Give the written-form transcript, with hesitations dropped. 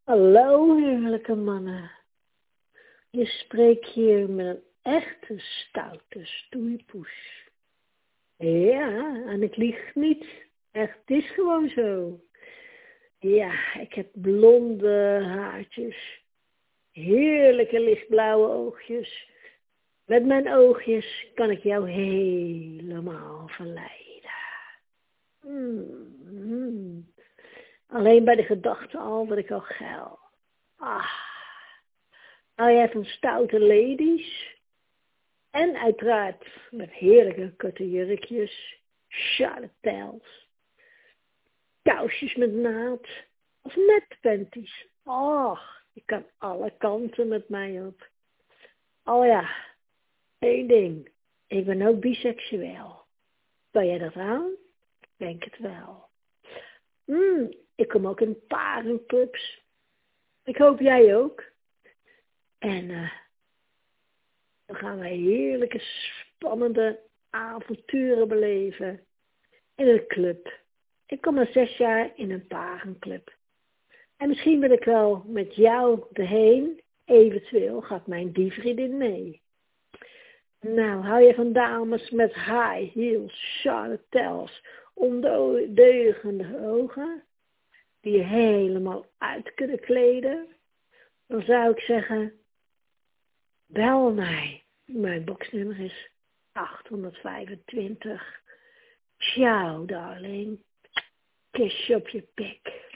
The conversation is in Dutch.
Hallo heerlijke mannen. Je spreekt hier met een echte stoute stoeipoes. Ja, en ik lieg niet. Echt, het is gewoon zo. Ja, ik heb blonde haartjes. Heerlijke lichtblauwe oogjes. Met mijn oogjes kan ik jou helemaal verleiden. Mm. Alleen bij de gedachte al word ik al geil. Hou jij van stoute ladies? En uiteraard met heerlijke korte jurkjes, charretels, kousjes met naad of net panties. Och, je kan alle kanten met mij op. Oh ja, één ding. Ik ben ook biseksueel. Kan jij dat aan? Denk het wel. Ik kom ook in parenclubs. Ik hoop jij ook. En dan gaan wij heerlijke, spannende avonturen beleven in een club. Ik kom al 6 jaar in een parenclub. En misschien wil ik wel met jou erheen. Eventueel gaat mijn dievriendin mee. Nou, hou je van dames met high heels, charretels, ondeugende ogen, die je helemaal uit kunnen kleden? Dan zou ik zeggen, bel mij. Mijn boxnummer is 825. Ciao, darling. Kusje op je pik.